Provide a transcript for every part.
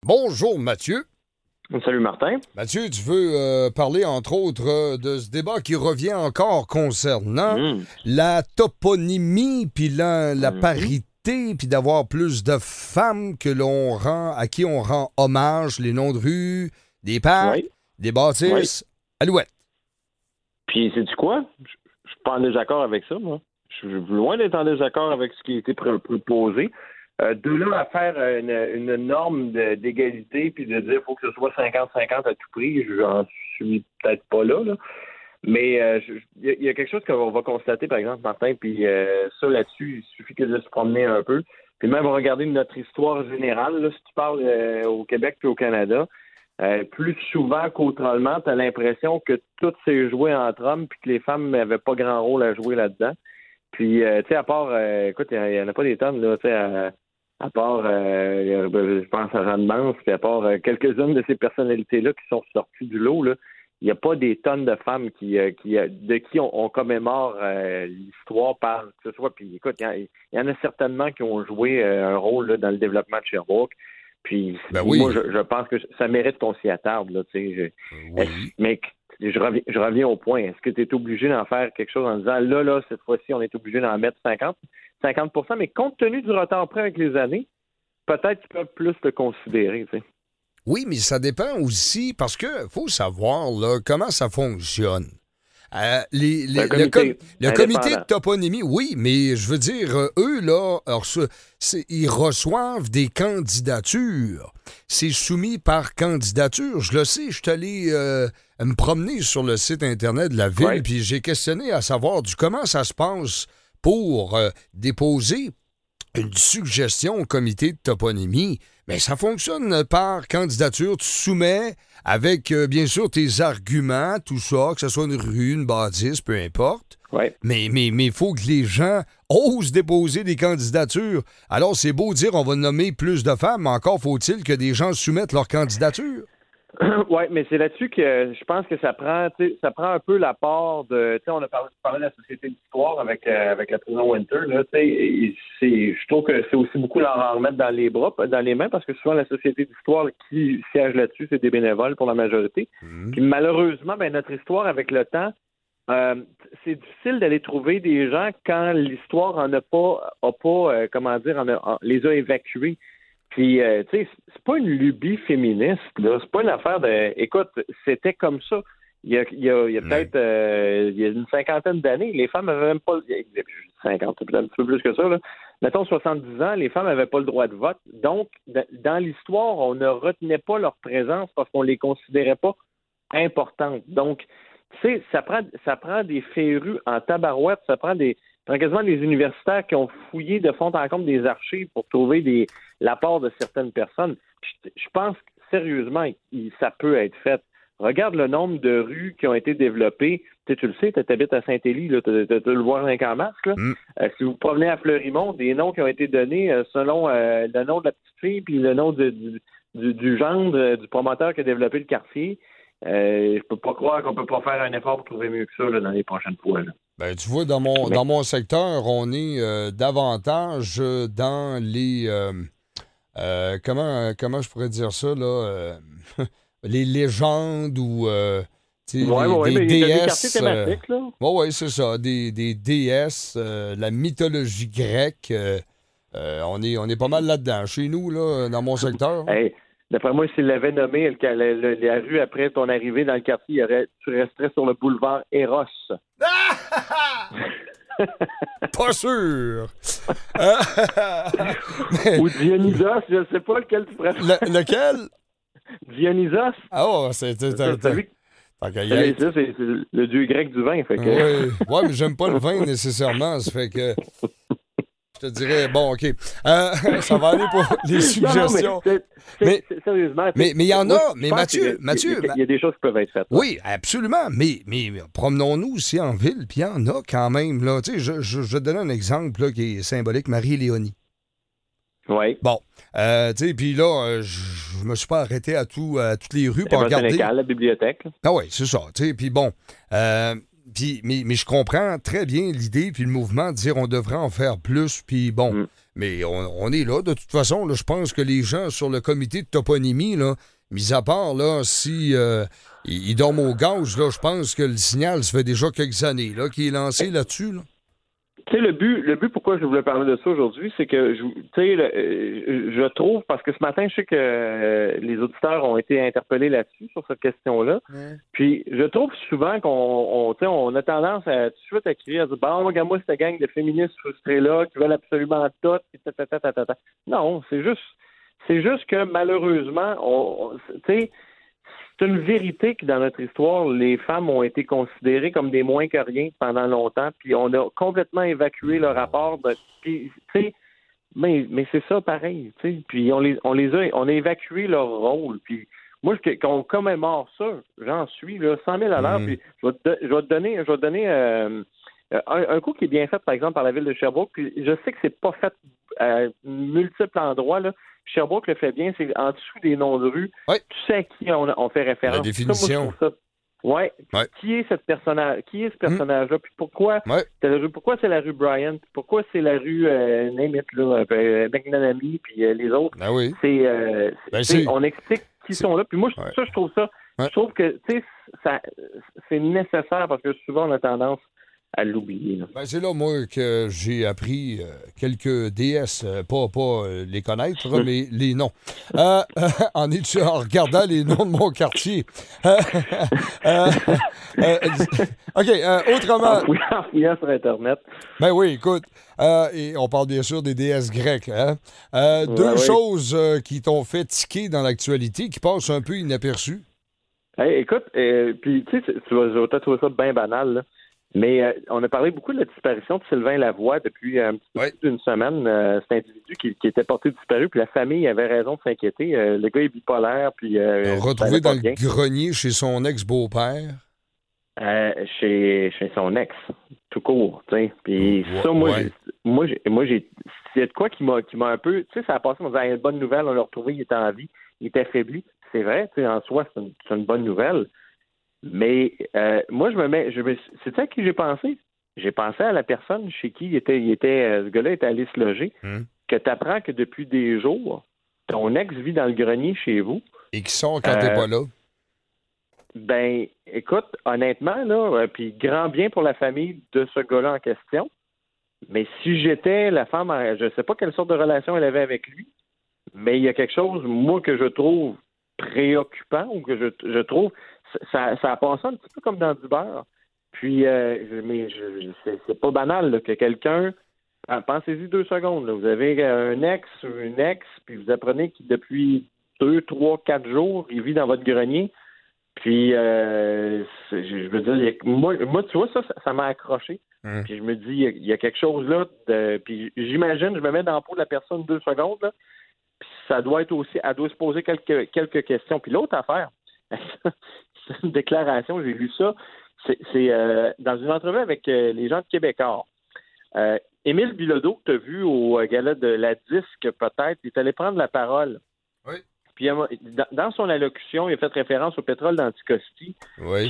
Bonjour, Mathieu. Salut, Martin. Mathieu, tu veux parler, entre autres, de ce débat qui revient encore concernant la toponymie, puis la parité, puis d'avoir plus de femmes à qui on rend hommage, les noms de rue, des parcs, des bâtisses, alouettes. Puis, sais-tu quoi? Je suis pas en désaccord avec ça, moi. Je suis loin d'être en désaccord avec ce qui a été proposé. De là à faire une norme d'égalité puis de dire qu'il faut que ce soit 50-50 à tout prix, j'en suis peut-être pas là. Mais il y a quelque chose qu'on va constater, par exemple, Martin, puis ça là-dessus, il suffit que de se promener un peu. Puis même regarder notre histoire générale, là, si tu parles au Québec puis au Canada, plus souvent qu'autrement, tu as l'impression que tout s'est joué entre hommes puis que les femmes n'avaient pas grand rôle à jouer là-dedans. Puis, tu sais, à part, écoute, il n'y en a pas des tonnes, là, tu sais, à part, je pense à Jeanne Mance, puis à part quelques-unes de ces personnalités-là qui sont sorties du lot, là, il n'y a pas des tonnes de femmes de qui on commémore l'histoire par que ce soit. Puis, écoute, il y en a certainement qui ont joué un rôle là, dans le développement de Sherbrooke. Puis, moi, je pense que ça mérite qu'on s'y attarde, là, tu sais. Mais je reviens au point. Est-ce que tu es obligé d'en faire quelque chose en disant, là, cette fois-ci, on est obligé d'en mettre 50 %, mais compte tenu du retard pris avec les années, peut-être qu'ils peuvent plus le considérer, tu sais. Oui, mais ça dépend aussi, parce que faut savoir là, comment ça fonctionne. Le comité de toponymie, oui, mais je veux dire, eux, là, ils reçoivent des candidatures. C'est soumis par candidature. Je le sais, je suis allé me promener sur le site Internet de la ville, puis j'ai questionné à savoir comment ça se passe pour déposer une suggestion au comité de toponymie. Mais ça fonctionne par candidature. Tu soumets avec, bien sûr, tes arguments, tout ça, que ce soit une rue, une bâtisse, peu importe. Mais il faut que les gens osent déposer des candidatures. Alors, c'est beau dire on va nommer plus de femmes, mais encore faut-il que des gens soumettent leur candidature. Oui, mais c'est là-dessus que je pense que ça prend un peu l'apport de, tu sais, on a parlé de la Société d'histoire avec la prison Winter, là, tu sais, je trouve que c'est aussi beaucoup leur en remettre dans les mains, parce que souvent la Société d'histoire qui siège là-dessus, c'est des bénévoles pour la majorité. Puis malheureusement, notre histoire avec le temps, c'est difficile d'aller trouver des gens quand l'histoire les a évacués. Puis, tu sais, c'est pas une lubie féministe, là. C'est pas une affaire de... Écoute, c'était comme ça. Il y a peut-être il y a une cinquantaine d'années, les femmes avaient même pas... 50, peut-être un petit peu plus que ça, là. Mettons 70 ans, les femmes n'avaient pas le droit de vote. Donc, dans l'histoire, on ne retenait pas leur présence parce qu'on les considérait pas importantes. Donc, tu sais, ça prend des férus en tabarouette, ça prend quasiment des universitaires qui ont fouillé de fond en comble des archives pour trouver l'apport de certaines personnes. Je pense que, sérieusement, ça peut être fait. Regarde le nombre de rues qui ont été développées. Tu le sais, tu habites à Saint-Élie, tu le vois en masque. Là. Si vous provenez à Fleurimont, des noms qui ont été donnés selon le nom de la petite fille puis le nom du gendre du promoteur qui a développé le quartier. Je peux pas croire qu'on peut pas faire un effort pour trouver mieux que ça là, dans les prochaines fois. Là. Ben, tu vois, dans mon secteur, on est davantage dans les... comment je pourrais dire ça, là? Les légendes ou des déesses. Des quartiers thématiques, là. Oui, c'est ça. Des déesses, la mythologie grecque. On est pas mal là-dedans. Chez nous, là, dans mon secteur. Hey. D'après moi, s'il l'avait nommé la rue après ton arrivée dans le quartier, tu resterais sur le boulevard Eros. Pas sûr. Ou Dionysos, je ne sais pas lequel tu préfères. Lequel? Dionysos. Ah oh, c'est le dieu grec du vin. Fait que... Oui, mais j'aime pas le vin nécessairement. Ça fait que... Je te dirais, bon, OK. Ça va aller pour les suggestions. Non, sérieusement. Mais il y en a. Mais Mathieu. Il y a des choses qui peuvent être faites. Oui, absolument. Mais promenons-nous aussi en ville, puis il y en a quand même. Là. Tu sais, je vais te donner un exemple là, qui est symbolique. Marie-Léonie. Oui. Bon. Tu sais, puis là, je me suis pas arrêté à toutes les rues pour regarder. La bibliothèque. Ah oui, c'est ça. Tu sais, puis bon. mais je comprends très bien l'idée puis le mouvement de dire on devrait en faire plus, puis bon, mais on est là. De toute façon, là, je pense que les gens sur le comité de toponymie, là, mis à part, là, si ils dorment au gaz, là, je pense que le signal, ça fait déjà quelques années là, qui est lancé là-dessus, là. Tu sais, le but pourquoi je voulais parler de ça aujourd'hui, c'est que, je trouve, parce que ce matin, je sais que les auditeurs ont été interpellés là-dessus, sur cette question-là. Puis, je trouve souvent qu'on a tendance à tout de suite à crier, à dire, bon, regarde-moi cette gang de féministes frustrés-là qui veulent absolument tout, puis Non, c'est juste que, malheureusement, tu sais, c'est une vérité que dans notre histoire, les femmes ont été considérées comme des moins que rien pendant longtemps, puis on a complètement évacué le rapport. Puis, tu sais, mais c'est ça pareil, tu sais. Puis on a évacué leur rôle. Puis moi, quand on commémore ça, j'en suis là 100 000 à l'heure. Puis je vais te donner un coup qui est bien fait, par exemple, par la ville de Sherbrooke. Puis je sais que c'est pas fait à multiples endroits là. Sherbrooke le fait bien, c'est en dessous des noms de rue. Oui. Tu sais à qui on fait référence. La définition. Ouais. Qui est ce personnage-là? Puis pourquoi c'est la rue Bryant? Puis pourquoi c'est la rue name it, là, McNamee, puis les autres? Ah oui. On explique qui sont là. Puis moi, je trouve ça. Je trouve que c'est nécessaire parce que souvent on a tendance à l'oublier. C'est là, moi, que j'ai appris quelques déesses, pas les connaître, mais les noms. En regardant les noms de mon quartier. OK, autrement... En fouillant sur Internet. Ben oui, écoute, et on parle bien sûr des déesses grecques. Hein? Deux choses qui t'ont fait tiquer dans l'actualité, qui passent un peu inaperçues. Hey, écoute, puis tu sais, tu vas peut-être trouver ça bien banal, là. Mais on a parlé beaucoup de la disparition de Sylvain Lavoie depuis un petit peu plus d'une semaine. Cet individu qui était porté disparu, puis la famille avait raison de s'inquiéter. Le gars est bipolaire, puis... retrouvé dans le grenier chez son ex-beau-père? Chez son ex, tout court, tu sais. Puis ça, moi, j'ai... C'est de quoi qui m'a un peu... Tu sais, ça a passé, on disait, une bonne nouvelle, on l'a retrouvé, il était en vie, il était affaibli. C'est vrai, tu sais, en soi, c'est une bonne nouvelle. Mais moi, c'est à qui j'ai pensé? J'ai pensé à la personne chez qui ce gars-là était allé se loger, que tu apprends que depuis des jours, ton ex vit dans le grenier chez vous. Et qui sort quand t'es pas là. Ben, écoute, honnêtement, là, puis grand bien pour la famille de ce gars-là en question, mais si j'étais la femme, je sais pas quelle sorte de relation elle avait avec lui, mais il y a quelque chose, moi, que je trouve préoccupant ou que je trouve... Ça a passé un petit peu comme dans du beurre. Puis, c'est pas banal là, que quelqu'un... Pensez-y 2 secondes. Là, vous avez un ex ou une ex, puis vous apprenez qu'il depuis 2, 3, 4 jours, il vit dans votre grenier. Puis, je veux dire, moi, tu vois, ça m'a accroché. Puis je me dis, il y a quelque chose là. Puis j'imagine, je me mets dans la peau de la personne 2 secondes, là. Puis ça doit être aussi... Elle doit se poser quelques questions. Puis l'autre affaire... c'est une déclaration, j'ai lu ça. C'est dans une entrevue avec les gens de Québécois. Émile Bilodeau, que tu as vu au gala de la disque, peut-être, il est allé prendre la parole. Oui. Puis, dans son allocution, il a fait référence au pétrole d'Anticosti. Oui.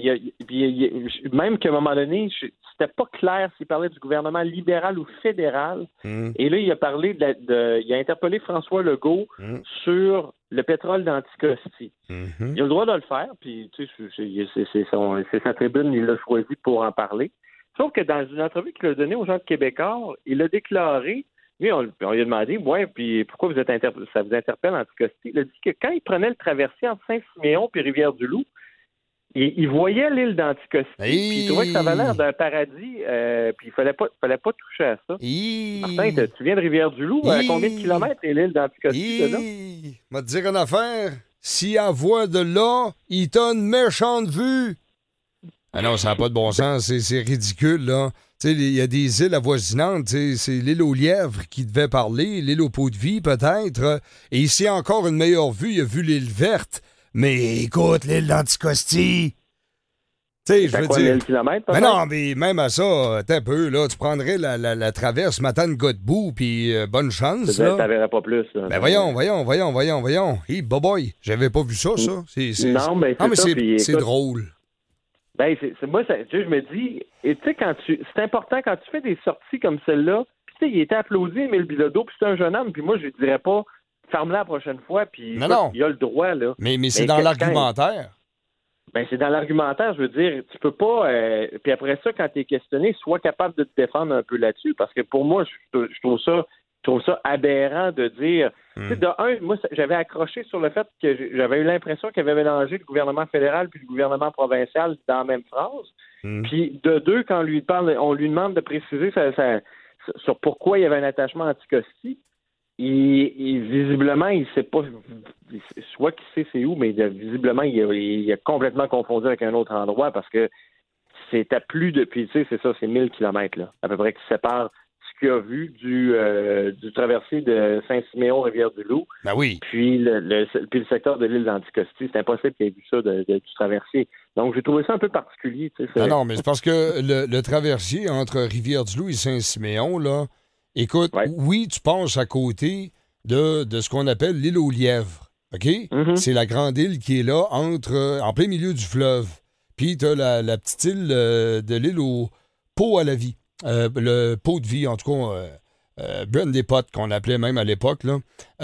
Puis, même qu'à un moment donné, c'était pas clair s'il parlait du gouvernement libéral ou fédéral. Et là, il a parlé il a interpellé François Legault sur le pétrole d'Anticosti. Il a le droit de le faire, puis tu sais, c'est sa tribune, il l'a choisi pour en parler. Sauf que dans une entrevue qu'il a donnée aux gens de Québécois, il a déclaré, lui, on lui a demandé, puis pourquoi ça vous interpelle Anticosti? Il a dit que quand il prenait le traversier entre Saint-Siméon puis Rivière-du-Loup, il voyait l'île d'Anticosti, puis il trouvait que ça avait l'air d'un paradis, puis il fallait pas toucher à ça. Martin, tu viens de Rivière-du-Loup, à combien de kilomètres est l'île d'Anticosti de là? Va te dire une affaire, si elle voit de là, il t'a une méchante vue. Ah non, ça n'a pas de bon sens, c'est ridicule, là. Tu sais, il y a des îles avoisinantes, c'est l'île aux lièvres qui devait parler, l'île aux pots de vie, peut-être. Et ici, encore une meilleure vue, il a vu l'île verte. Mais écoute, l'île d'Anticosti. Tu sais, je veux dire. 1000 kilomètres, mais non, mais même à ça, t'es un peu, là, tu prendrais la traverse Matane-Godbout, puis bonne chance, là. T'en verrais pas plus, là. Ben voyons. Hey, boy, j'avais pas vu ça. Non, mais c'est drôle. Ben, moi, tu sais, je me dis, et tu sais, c'est important quand tu fais des sorties comme celle-là, puis tu sais, il était applaudi, Émile Bilodeau, puis c'est un jeune homme, puis moi, je dirais pas, ferme-la la prochaine fois, puis Non. il a le droit, là. Mais c'est dans l'argumentaire. Ben, c'est dans l'argumentaire, je veux dire, tu peux pas, puis après ça, quand tu es questionné, sois capable de te défendre un peu là-dessus, parce que pour moi, je trouve ça aberrant de dire, tu sais, de un, moi, j'avais accroché sur le fait que j'avais eu l'impression qu'il avait mélangé le gouvernement fédéral puis le gouvernement provincial dans la même phrase, puis de deux, quand on lui demande de préciser sur pourquoi il y avait un attachement anticosti, visiblement, il sait pas, soit qu'il sait c'est où, mais visiblement, il a complètement confondu avec un autre endroit parce que c'est à plus de, puis tu sais, c'est ça, c'est 1000 kilomètres, là, à peu près, qui sépare ce qu'il a vu du traversier de Saint-Siméon, Rivière-du-Loup. Ben oui. Puis le secteur de l'île d'Anticosti. C'est impossible qu'il ait vu ça du traversier. Donc, j'ai trouvé ça un peu particulier, tu sais. Non, mais c'est parce que le traversier entre Rivière-du-Loup et Saint-Siméon, là, écoute, oui, tu passes à côté de ce qu'on appelle l'île aux lièvres, OK? Mm-hmm. C'est la grande île qui est là, en plein milieu du fleuve. Puis t'as la petite île de l'île au pot à la vie. Le pot de vie, en tout cas, Brand des potes, qu'on appelait même à l'époque, là.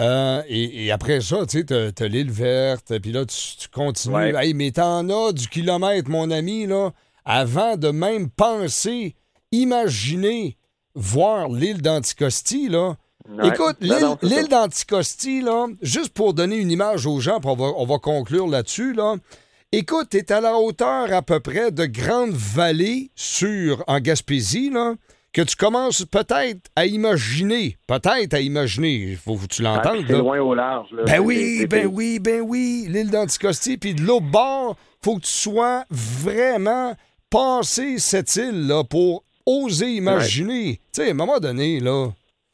Et après ça, tu sais, t'as l'île verte, puis là, tu continues. Ouais. Hey, mais t'en as du kilomètre, mon ami, là, avant de même penser, imaginer voir l'île d'Anticosti, là. Ouais. Écoute, l'île d'Anticosti, là, juste pour donner une image aux gens, puis on va conclure là-dessus, là. Écoute, t'es à la hauteur à peu près de Grande Vallée en Gaspésie, là, que tu commences peut-être à imaginer, il faut que tu l'entendes. C'est loin au large. Là. Ben oui, l'île d'Anticosti, puis de l'autre bord, faut que tu sois vraiment passé cette île-là pour oser imaginer. Tu sais, à un moment donné, là...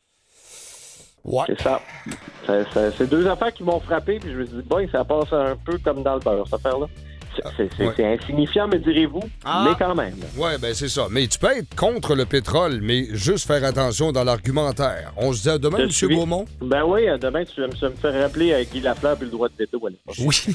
Ouais. C'est ça. C'est deux affaires qui m'ont frappé, puis je me suis dit, bon, ça passe un peu comme dans le beurre, cette affaire-là. C'est insignifiant, me direz-vous, mais quand même. Oui, ben c'est ça. Mais tu peux être contre le pétrole, mais juste faire attention dans l'argumentaire. On se dit à demain, M. Beaumont? Ben oui, à demain, tu me fais rappeler à Guy Lafleur puis le droit de veto à l'époque. Oui.